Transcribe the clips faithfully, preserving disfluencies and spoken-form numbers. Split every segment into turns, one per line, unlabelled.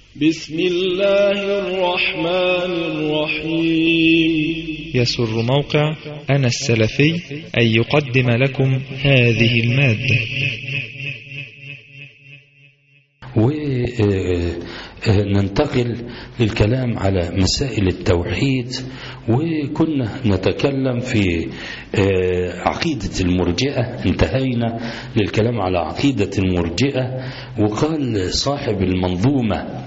بسم الله الرحمن الرحيم.
يسر موقع أنا السلفي أن يقدم لكم هذه المادة.
وننتقل للكلام على مسائل التوحيد، وكنا نتكلم في عقيدة المرجئة. انتهينا للكلام على عقيدة المرجئة، وقال صاحب المنظومة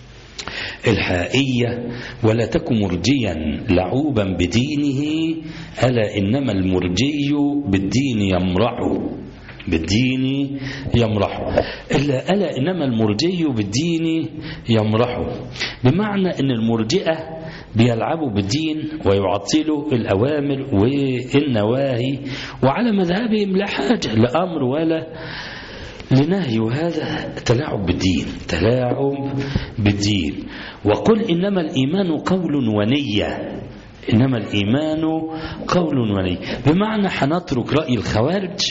الحائية: ولا تك مرجيا لعوبا بدينه، ألا إنما المرجي بالدين يمرح بالدين يمرح إلا ألا إنما المرجي بالدين يمرح. بمعنى أن المرجئة بيلعبوا بالدين ويعطلوا الأوامر والنواهي، وعلى مذهبهم لا حاجة لأمر ولا لنهي، وهذا تلاعب بالدين تلاعب بالدين. وقل إنما الإيمان قول ونية، إنما الإيمان قول ونية، بمعنى حنترك رأي الخوارج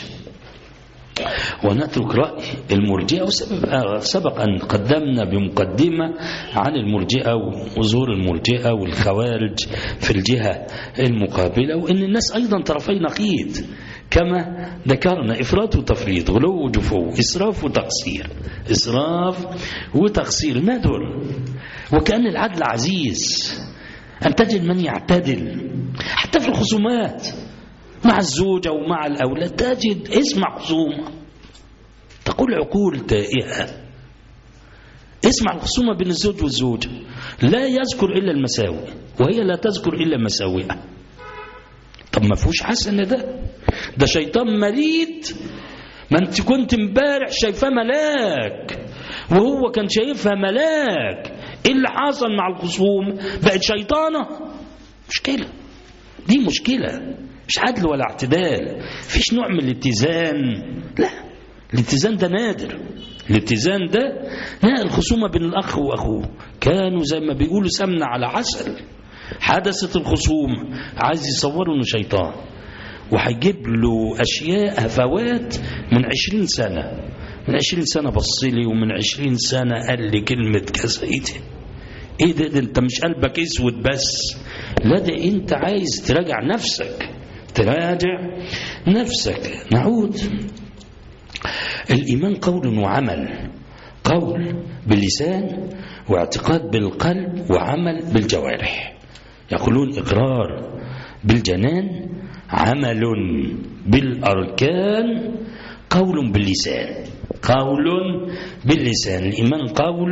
ونترك رأي المرجئة. وسبق أن قدمنا بمقدمة عن المرجئة وظهور المرجئة والخوارج في الجهة المقابلة، وأن الناس أيضا طرفي نقيض كما ذكرنا: إفراط وتفريط، غلو وجفو، إسراف وتقصير، إسراف وتقصير، ما دول. وكأن العدل عزيز، أن تجد من يعتدل حتى في الخصومات مع الزوجة ومع الأولاد. تجد اسمع خصومة تقول عقول تائهة، اسمع الخصومة بين الزوج والزوجة، لا يذكر إلا المساوئ وهي لا تذكر إلا مساوئها. طب ما فيهوش حسن؟ ده ده شيطان مريد. ما انت كنت امبارح شايفاه ملاك وهو كان شايفها ملاك، ايه اللي حصل مع الخصوم؟ بقت شيطانة. مشكلة، دي مشكلة، مش عدل ولا اعتدال، فيش نوع من الاتزان. لا، الاتزان ده نادر. الاتزان ده لا، الخصومة بين الأخ وأخوه كانوا زي ما بيقولوا سمنة على عسل. حدثت الخصومة، عايز يصوروا انه شيطان وهيجيب له أشياء هفوات من عشرين سنة، من عشرين سنة بصلي، ومن عشرين سنة قال لي كلمة كذا. ايه ده؟ ايه ده, ده انت مش قلبك اسود بس، لا ده انت عايز تراجع نفسك، تراجع نفسك. نعود. الإيمان قول وعمل، قول باللسان واعتقاد بالقلب وعمل بالجوارح. يقولون إقرار بالجنان، عمل بالأركان، قول باللسان، قول باللسان. الإيمان قول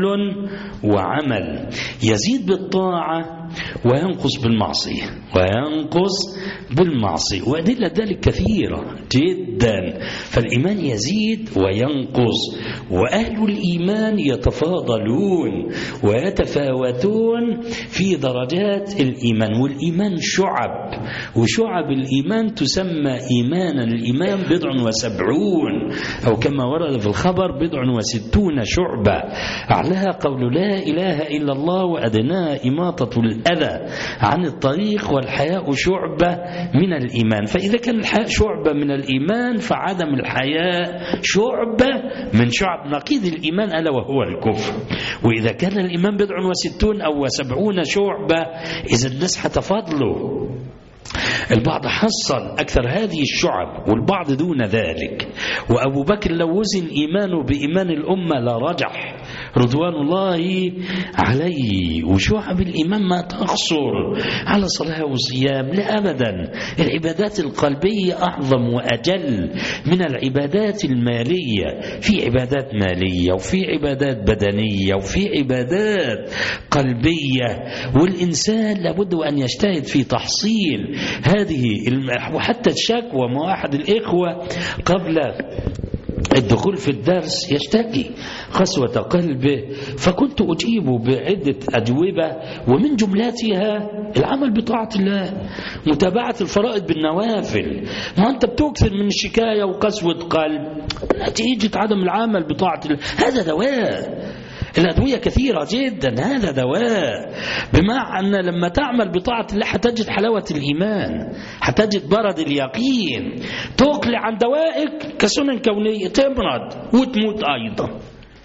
وعمل، يزيد بالطاعة وينقص بالمعصية، وينقص بالمعصية، وأدلة ذلك كثيرة جدا. فالإيمان يزيد وينقص، وأهل الإيمان يتفاضلون ويتفاوتون في درجات الإيمان. والإيمان شعب، وشعب الإيمان تسمى إيمانا. الإيمان بضع وسبعون، أو كما ورد في الخبر بضع وستون شعبة. أعلاها قول لا إله إلا الله، وأدناها إماطة الأذى عن الطريق، والحياء شعبة من الإيمان. فإذا كان الحياء شعبة من الإيمان، فعدم الحياء شعبة من شعب نقيض الإيمان، ألا وهو الكفر. وإذا كان الإيمان بضع وستون أو سبعون شعبة، إذا الناس هتفضلوا. البعض حصل أكثر هذه الشعب والبعض دون ذلك. وأبو بكر لو وزن إيمانه بإيمان الأمة لا رجح رضوان الله عليه. وشعب الإيمان ما تقصر على صلاة وصيام، لا أبدا. العبادات القلبية أعظم وأجل من العبادات المالية. في عبادات مالية، وفي عبادات بدنية، وفي عبادات قلبية، والإنسان لابد أن يجتهد في تحصيل هذه. وحتى الشكوى، ما أحد الإخوة قبل الدخول في الدرس يشتكي قسوة قلبه، فكنت أجيبه بعدة أجوبة، ومن جملتها العمل بطاعة الله، متابعة الفرائض بالنوافل. ما أنت بتكثر من الشكاية وقسوة قلب، نتيجة عدم العمل بطاعة الله. هذا دواء. الأدوية كثيرة جدا، هذا دواء. بمعنى أن لما تعمل بطاعة الله حتجد حلاوة الإيمان، حتجد برد اليقين، تقلع عن دوائك كسنن كونية، تمرض وتموت أيضا.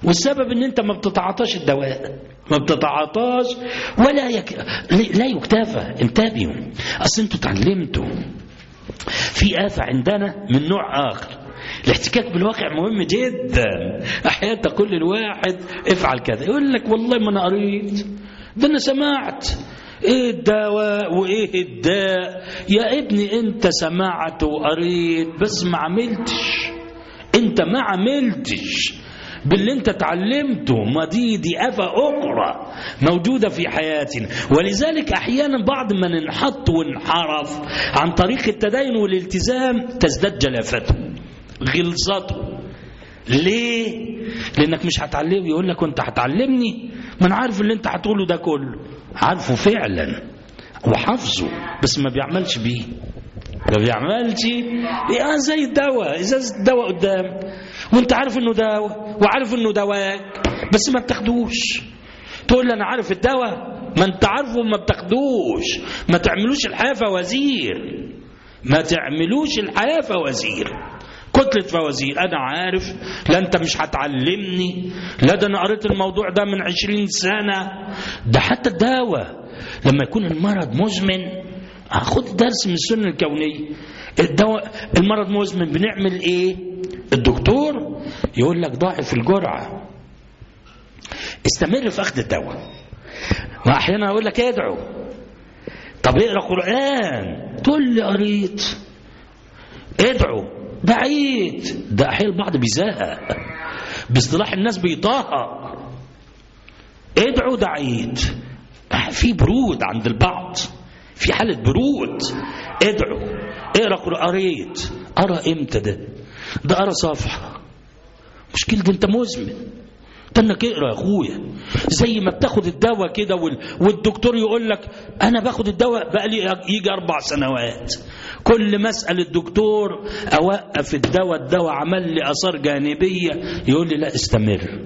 والسبب ان انت ما بتتعاطاش الدواء، ما بتتعاطاش ولا يك... لا يكتفى. انتبهوا، اصل انتوا اتعلمتوا في آفة عندنا من نوع آخر. الاحتكاك بالواقع مهم جدا. احيانا تقول للواحد افعل كذا، يقول لك والله ما انا قريت، ده انا سمعت. ايه الدواء وايه الداء يا ابني؟ انت سمعت وقريت بس ما عملتش. انت ما عملتش باللي انت تعلمته. ما دي دي آفة أخرى موجودة في حياتنا. ولذلك أحيانا بعض من انحط وانحرف عن طريق التدين والالتزام تزداد جلافته غلظته. ليه؟ لأنك مش هتعلمه. يقول لك وانت هتعلمني؟ ما انا عارف اللي انت هتقوله ده كله، عارفه فعلا وحافظه بس ما بيعملش بيه. ما بيعملش إيه؟ زي الدواء، ازازه الدواء قدام وانت عارف انه دواء وعارف انه دواك بس ما بتاخدوش. تقول لي انا عارف الدواء، ما انت عارفه وما بتاخدوش. ما تعملوش الحياه فوازير، ما تعملوش الحياه فوازير، كتلة فوازير. انا عارف، لا انت مش هتعلمني، لا ده انا قريت الموضوع ده من عشرين سنة. ده حتى الدواء لما يكون المرض مزمن، خد درس من السنة الكونية. الدواء المرض مزمن بنعمل ايه؟ الدكتور يقول لك ضاعف الجرعة، استمر في اخذ الدواء. واحيانا اقول لك ادعو، طب اقرا قرآن، تقول لي قريت. ادعو، دعيت. ده احيانا البعض بيزهق، باصطلاح الناس بيطهق. ادعو، دعيت. في برود عند البعض، في حالة برود. ادعو، اقرا قرآن. قريت، ارى امتى ده؟ ده ارى صفحة. مشكلة ده انت مزمن، انك اقرا يا اخويا. زي ما بتاخد الدواء كده والدكتور يقول لك انا باخد الدواء بقالي يجي اربع سنوات، كل ما اسال الدكتور اوقف الدواء، الدواء عمل لي اثار جانبيه، يقول لي لا استمر.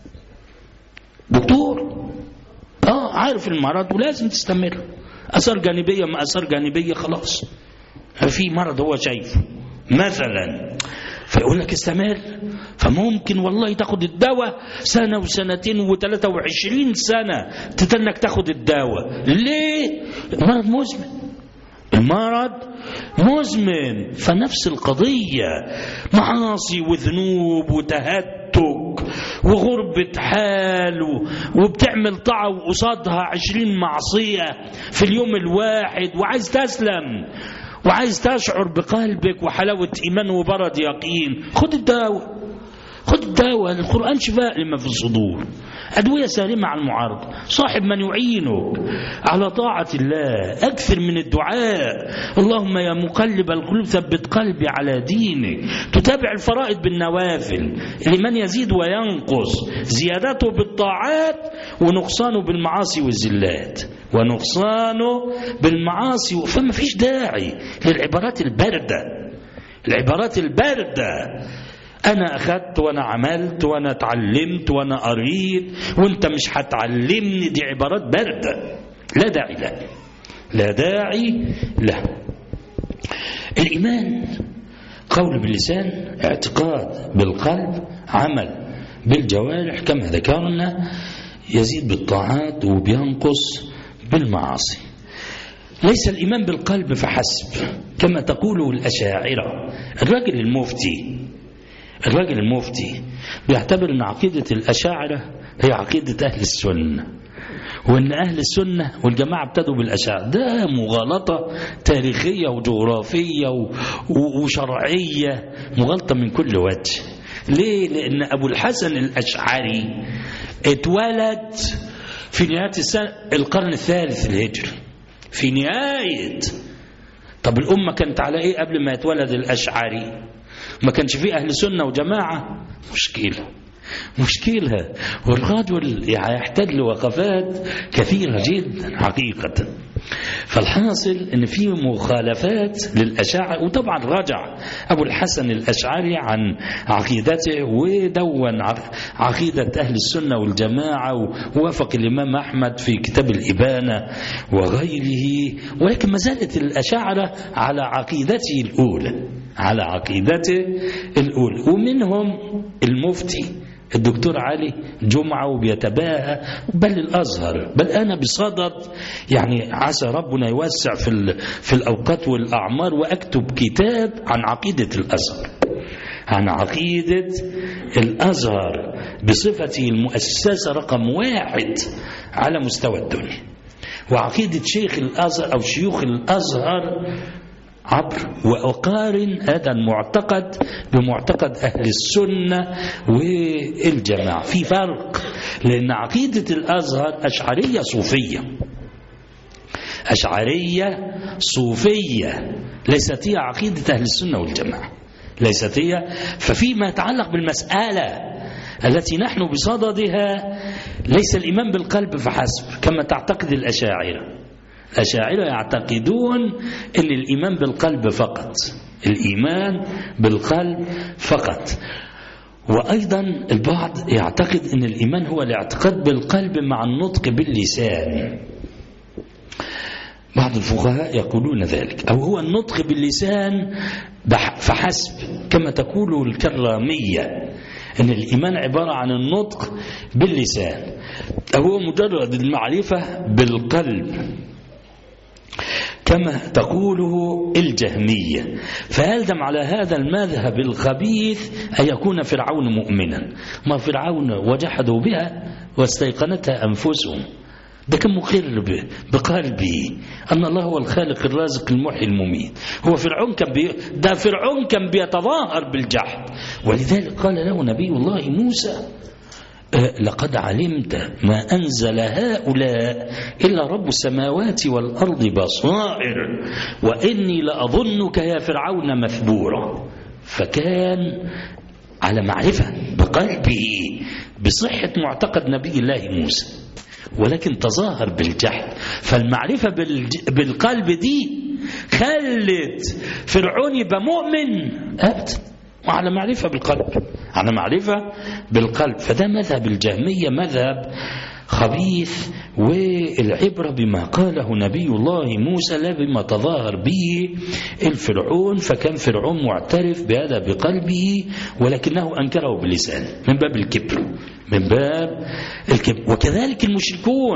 دكتور اه عارف المرض ولازم تستمر. اثار جانبيه ما اثار جانبيه خلاص، في مرض هو شايفه مثلا، فيقول لك استمر. فممكن والله تاخد الدواء سنة وسنتين وثلاثة وعشرين سنة تتنك تاخد الدواء. ليه؟ المرض مزمن، المرض مزمن. فنفس القضية، معاصي وذنوب وتهتك وغربة حال، وبتعمل طاعة وقصادها عشرين معصية في اليوم الواحد، وعايز تسلم وعايز تشعر بقلبك وحلاوة إيمان وبرد يقين. خد الدواء، خد الدواء. القرآن شفاء لما في الصدور، أدوية سالمة عن المعارضة. صاحب من يعينك على طاعة الله. أكثر من الدعاء، اللهم يا مقلب القلوب ثبت قلبي على دينك. تتابع الفرائض بالنوافل. لمن يزيد وينقص، زيادته بالطاعات ونقصانه بالمعاصي والزلات، ونقصانه بالمعاصي. فما فيش داعي للعبارات الباردة، العبارات الباردة. أنا أخذت وأنا عملت وأنا اتعلمت وأنا قريت وأنت مش هتعلمني، دي عبارات باردة لا داعي لها، لا داعي لها. الإيمان قول باللسان، اعتقاد بالقلب، عمل بالجوارح كما ذكرنا، يزيد بالطاعات وبينقص بالمعاصي. ليس الإيمان بالقلب فحسب كما تقوله الأشاعرة. الراجل المفتي الراجل المفتي بيعتبر أن عقيدة الأشاعرة هي عقيدة أهل السنة، وأن أهل السنة والجماعة ابتدوا بالأشاعرة. ده مغالطة تاريخية وجغرافية وشرعية، مغالطة من كل وجه. ليه؟ لأن أبو الحسن الأشعري اتولد في نهاية السنة القرن الثالث الهجري، في نهاية. طب الأمة كانت على إيه قبل ما يتولد الأشعري؟ ما كانش فيه أهل سنة وجماعة. مشكلة مشكلة والرجل يحتاج لوقفات كثيرة جدا حقيقة. فالحاصل ان في مخالفات للأشاعرة. وطبعا رجع أبو الحسن الأشعري عن عقيدته ودون عقيدة أهل السنة والجماعة، ووافق الإمام أحمد في كتاب الإبانة وغيره. ولكن ما زالت الأشاعرة على عقيدته الأولى، على عقيدته الأولى. ومنهم المفتي الدكتور علي جمعة وبيتباهى، بل الأزهر، بل أنا بصدد يعني عسى ربنا يوسع في في الأوقات والأعمار وأكتب كتاب عن عقيدة الأزهر، عن عقيدة الأزهر بصفته المؤسسة رقم واحد على مستوى الدنيا، وعقيدة شيخ الأزهر أو شيوخ الأزهر عبر، وأقارن هذا المعتقد بمعتقد أهل السنة والجماعة. في فرق، لأن عقيدة الأزهر أشعرية صوفية، أشعرية صوفية، ليست هي عقيدة أهل السنة والجماعة، ليست هي. ففيما يتعلق بالمسألة التي نحن بصددها ليس الإيمان بالقلب فحسب كما تعتقد الأشاعرة. الأشاعرة يعتقدون أن الإيمان بالقلب فقط، الإيمان بالقلب فقط. وأيضا البعض يعتقد أن الإيمان هو الاعتقاد بالقلب مع النطق باللسان، بعض الفقهاء يقولون ذلك، أو هو النطق باللسان فحسب كما تقول الكرامية، أن الإيمان عبارة عن النطق باللسان، أو هو مجرد المعرفة بالقلب كما تقوله الجهمية. فيلزم على هذا المذهب الخبيث أن يكون فرعون مؤمنا، ما فرعون وجحدوا بها واستيقنتها أنفسهم، ده كان مقر بقلبه أن الله هو الخالق الرازق المحيي المميت. هو فرعون كان بي ده فرعون كان بيتظاهر بالجحد، ولذلك قال له نبي الله موسى لقد علمت ما أنزل هؤلاء إلا رب السماوات والأرض بصائر وإني لأظنك يا فرعون مثبورا. فكان على معرفة بقلبه بصحة معتقد نبي الله موسى، ولكن تظاهر بالجحد. فالمعرفة بالقلب دي خلت فرعون يبقى مؤمن أبدا، وعلى معرفة بالقلب، على معرفة بالقلب. فده مذهب الجهمية، مذهب خبيث، والعبرة بما قاله نبي الله موسى لا بما تظاهر به الفرعون. فكان فرعون معترف بهذا بقلبه ولكنه أنكره بلسانه من باب الكبر، من باب الكبر. وكذلك المشركون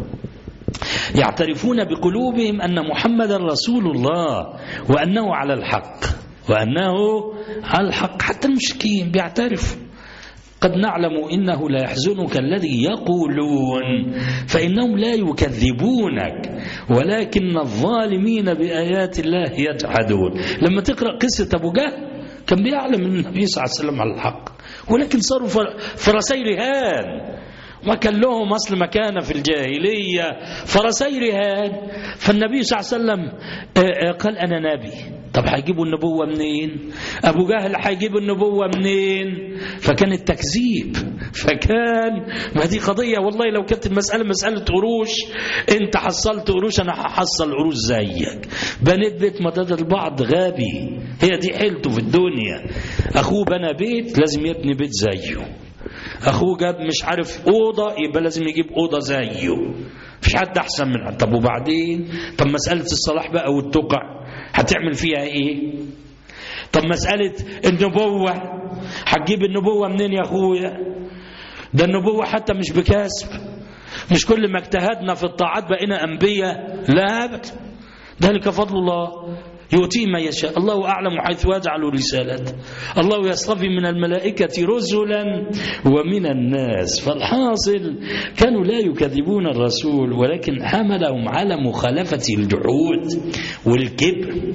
يعترفون بقلوبهم أن محمد رسول الله وأنه على الحق، وأنه على الحق. حتى المشركين بيعترفوا. قد نعلم إنه لا يحزنك الذي يقولون فإنهم لا يكذبونك ولكن الظالمين بآيات الله يجحدون. لما تقرأ قصة أبو جهل كان بيعلم أن النبي صلى الله عليه وسلم على الحق، ولكن صاروا فرسي رهان، ما كان لهم أصل مكانة في الجاهلية، فرسي رهان. فالنبي صلى الله عليه وسلم قال أنا نبي. طب هيجيبوا النبوة منين؟ أبو جهل هيجيب النبوة منين؟ فكان التكذيب، فكان ما دي قضية. والله لو كانت المسألة مسألة قروش، أنت حصلت قروش أنا هحصل قروش زيك. بنيت بيت مدد البعض غبي، هي دي حيلته في الدنيا. أخوه بنى بيت لازم يبني بيت زيه، أخوه جاب مش عارف أوضة يبقى لازم يجيب أوضة زيه، مفيش حد أحسن من. طب وبعدين؟ طب مسألة الصلاح بقى والتقع هتعمل فيها إيه؟ طب مسألة النبوة هتجيب النبوة منين يا أخويا؟ ده النبوة حتى مش بكسب، مش كل ما اجتهدنا في الطاعات بقينا أنبياء، لا أبدا، ذلك فضل الله يؤتيه من يشاء، الله أعلم حيث يجعل رسالته، الله يصطفي من الملائكة رسلا ومن الناس. فالحاصل كانوا لا يكذبون الرسول، ولكن حملهم على مخالفة الجحود والكبر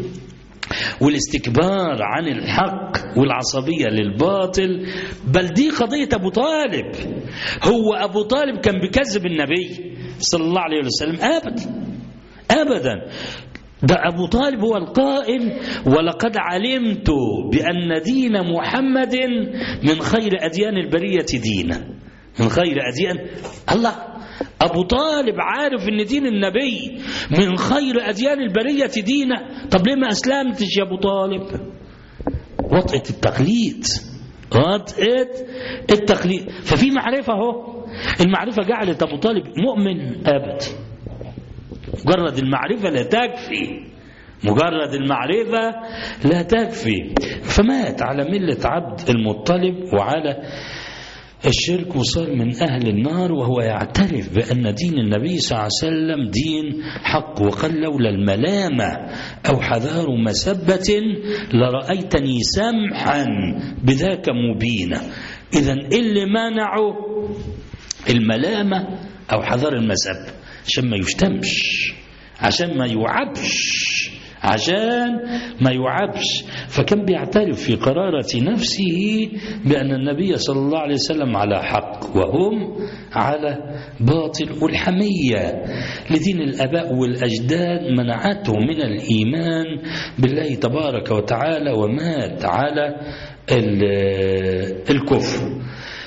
والاستكبار عن الحق والعصبية للباطل. بل دي قضية أبو طالب. هو أبو طالب كان بيكذب النبي صلى الله عليه وسلم؟ أبدا أبدا. ده أبو طالب هو القائل ولقد علمت بأن دين محمد من خير أديان البرية دينا، من خير أديان الله. أبو طالب عارف أن دين النبي من خير أديان البرية دينا. طب ليه ما أسلمتش يا أبو طالب؟ وطئة التقليد، وطئة التقليد. ففي معرفة اهو، المعرفة جعلت أبو طالب مؤمن أبدا. مجرد المعرفة لا تكفي، مجرد المعرفة لا تكفي. فمات على ملة عبد المطلب وعلى الشرك وصار من أهل النار وهو يعترف بأن دين النبي صلى الله عليه وسلم دين حق، وقال لولا الملامة أو حذار مسبة لرأيتني سمحا بذاك مبينا. إذن اللي منعوا الملامة أو حذار المسبة عشان ما يشتمش، عشان ما يعبش، عشان ما يعبش. فكان بيعترف في قرارة نفسه بأن النبي صلى الله عليه وسلم على حق وهم على باطل. والحمية لدين الآباء والأجداد منعته من الإيمان بالله تبارك وتعالى ومات على الكفر.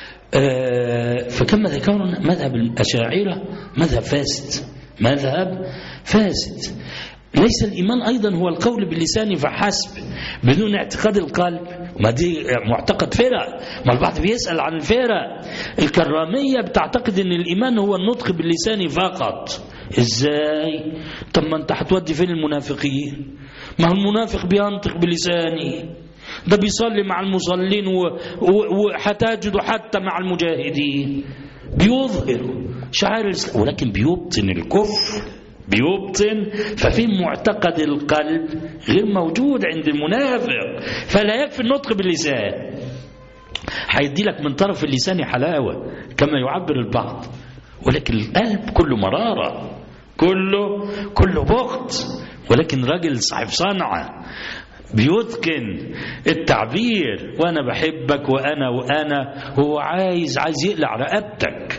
فكما ذكرنا مذهب الأشاعرة مذهب فاسد، مذهب فاسد. ليس الإيمان أيضا هو القول باللسان فحسب بدون اعتقاد القلب، ما دي معتقد فرق. ما البعض بيسأل عن الفرق. الكرامية بتعتقد أن الإيمان هو النطق باللسان فقط. إزاي؟ طب ما أنت هتودي فين المنافقين؟ ما هو المنافق بينطق بلسانه، ده بيصلي مع المصلين وحتاجد حتى مع المجاهدين، بيظهر شعائر الإسلام ولكن بيبطن الكفر، بيبطن. ففي معتقد القلب غير موجود عند المنافق. فلا يكفي النطق باللسان، هيدي لك من طرف اللسان حلاوة كما يعبر البعض، ولكن القلب كله مرارة، كله كله بغض. ولكن راجل صاحب صنعة بيتقن التعبير، وانا بحبك وانا وانا هو عايز عايز يقلع رقبتك.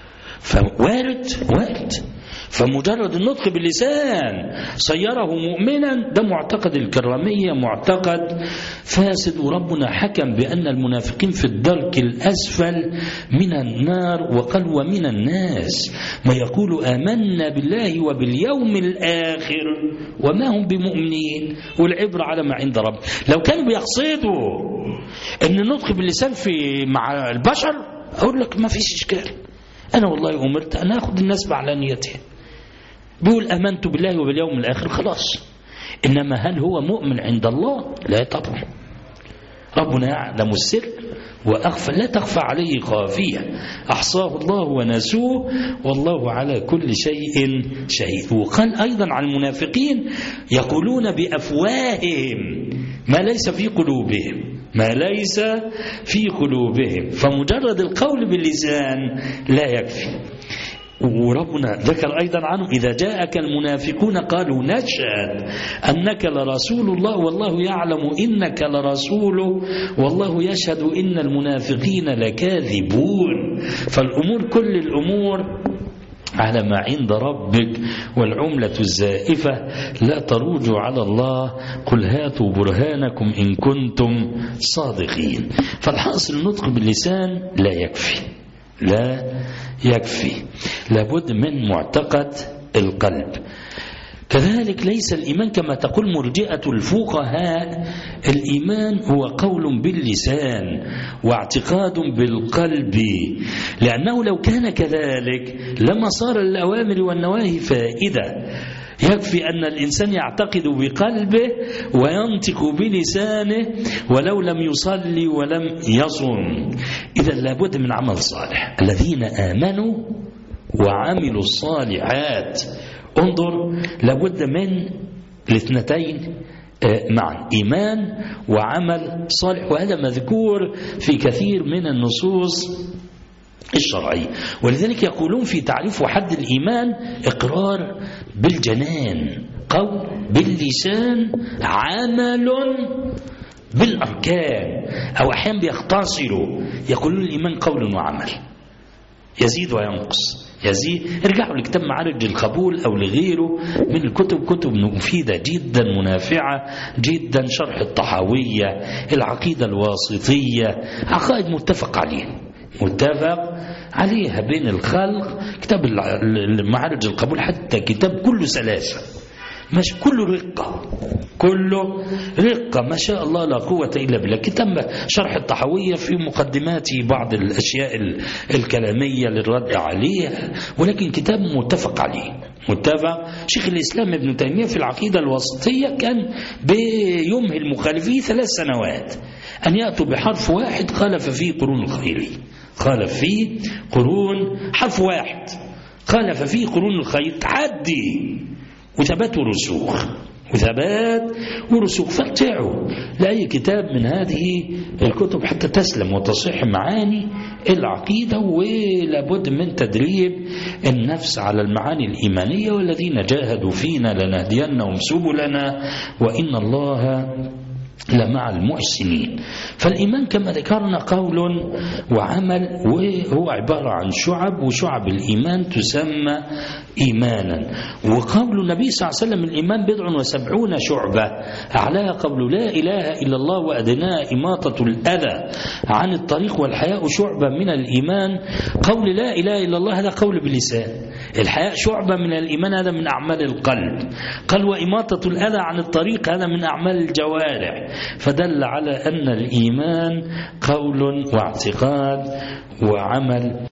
فوارد وارد. فمجرد النطق باللسان صيره مؤمنا، ده معتقد الكرامية، معتقد فاسد. وربنا حكم بأن المنافقين في الدرك الأسفل من النار، وقال ومن الناس ما يقول آمنا بالله وباليوم الآخر وما هم بمؤمنين والعبرة على ما عند رب. لو كانوا بيقصدوا أن النطق باللسان في مع البشر أقول لك ما فيش إشكال، أنا والله أمرت أن أخذ الناس بعلانيتهم، بيقول آمنت بالله وباليوم الآخر خلاص. إنما هل هو مؤمن عند الله؟ لا طبعا. ربنا يعلم السر وأخفى، لا تخفى عليه خافية، أحصاه الله ونسوه والله على كل شيء شهيد. وقال أيضا عن المنافقين يقولون بأفواههم ما ليس في قلوبهم، ما ليس في قلوبهم. فمجرد القول باللسان لا يكفي. وربنا ذكر أيضا عنه إذا جاءك المنافقون قالوا نشهد أنك لرسول الله والله يعلم إنك لرسوله والله يشهد إن المنافقين لكاذبون. فالأمور كل الأمور على ما عند ربك، والعملة الزائفة لا تروج على الله، قل هاتوا برهانكم إن كنتم صادقين. فالحاصل النطق باللسان لا يكفي، لا يكفي، لابد من معتقد القلب. كذلك ليس الإيمان كما تقول مرجئة الفقهاء، الإيمان هو قول باللسان واعتقاد بالقلب، لأنه لو كان كذلك لما صار الأوامر والنواهي فائدة. يكفي أن الإنسان يعتقد بقلبه وينطق بلسانه ولو لم يصلي ولم يصم. إذا لابد من عمل صالح. الذين آمنوا وعملوا الصالحات، انظر لابد من الاثنتين معا، إيمان وعمل صالح، وهذا مذكور في كثير من النصوص الشرعية. ولذلك يقولون في تعريف وحد الإيمان إقرار بالجنان، قول باللسان، عمل بالأركان. أو أحيانا بيختصروا يقولون الإيمان قول وعمل، يزيد وينقص، يزيد. ارجعوا لكتاب معارج القبول أو لغيره من الكتب، كتب مفيدة جدا منافعة جدا. شرح الطحاوية، العقيدة الواسطية، عقائد متفق عليه متفق عليها بين الخلق. كتاب معارج القبول حتى كتاب كله سلاسة، مش كله رقة، كله رقة ما شاء الله لا قوة إلا بالله. كتاب شرح الطحاوية في مقدماته بعض الأشياء الكلامية للرد عليها، ولكن كتاب متفق عليه متفق. شيخ الإسلام ابن تيمية في العقيدة الوسطية كان بيمهل مخالفيه ثلاث سنوات أن يأتوا بحرف واحد خالف فيه قرون الخيرية، خالف فيه قرون حرف واحد، خالف فيه قرون الخير تعدي وثبات ورسوخ، وثبات ورسوخ. فارجعوا لأي كتاب من هذه الكتب حتى تسلم وتصح معاني العقيدة، ولابد من تدريب النفس على المعاني الإيمانية. والذين جاهدوا فينا لنهدينهم سبلنا وإن الله لمع المحسنين. فالإيمان كما ذكرنا قول وعمل، وهو عبارة عن شعب، وشعب الإيمان تسمى إيمانا. وقول النبي صلى الله عليه وسلم الإيمان بضع وسبعون شعبة، أعلاها قول لا إله إلا الله وأدناها إماطة الأذى عن الطريق، والحياء شعبة من الإيمان. قول لا إله إلا الله هذا قول باللسان، الحياء شعبة من الإيمان هذا من أعمال القلب. قال وإماطة الأذى عن الطريق هذا من أعمال الجوارح. فدل على أن الإيمان قول واعتقاد وعمل